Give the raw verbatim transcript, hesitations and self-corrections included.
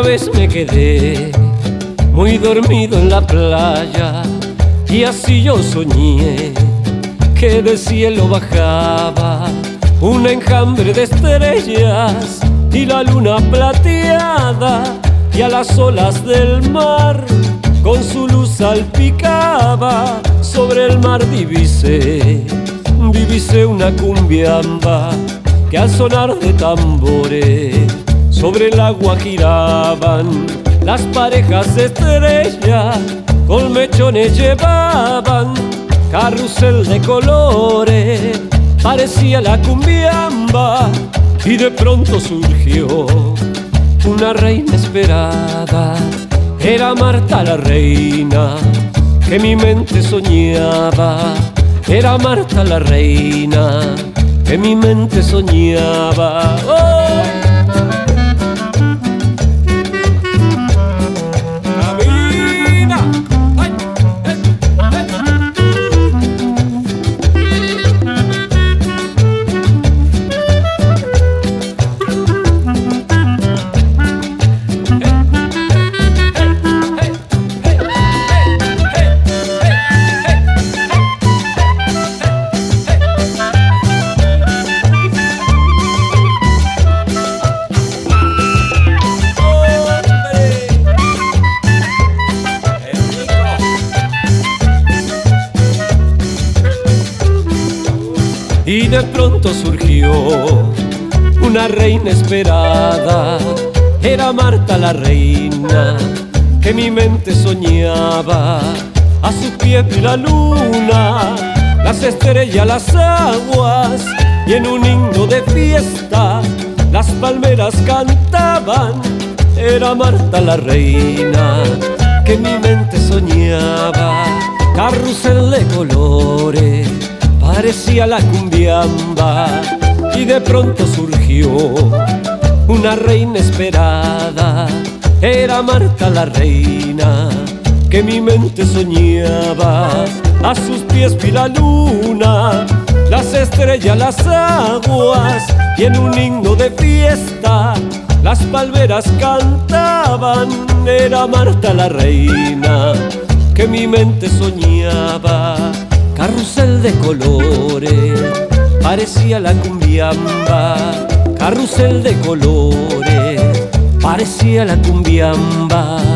vez me quedé muy dormido en la playa y así yo soñé que del cielo bajaba un enjambre de estrellas y la luna plateada, y a las olas del mar con su luz salpicaba. Sobre el mar divisé, divisé una cumbiamba que al sonar de tambores sobre el agua giraban. Las parejas de estrellas con mechones llevaban carrusel de colores, parecía la cumbiamba. Y de pronto surgió una reina esperada, era Marta la reina que mi mente soñaba. Era Marta la reina que mi mente soñaba. ¡Oh! Y de pronto surgió una reina esperada, era Marta la reina que mi mente soñaba. A sus pies vi la luna, las estrellas, las aguas, y en un himno de fiesta las palmeras cantaban. Era Marta la reina que mi mente soñaba. Carrusel de colores, parecía la cumbiamba, y de pronto surgió una reina esperada. Era Marta la reina que mi mente soñaba. A sus pies vi la luna, las estrellas, las aguas, y en un himno de fiesta las palmeras cantaban. Era Marta la reina que mi mente soñaba. Carrusel de colores, parecía la cumbiamba. Carrusel de colores, parecía la cumbiamba.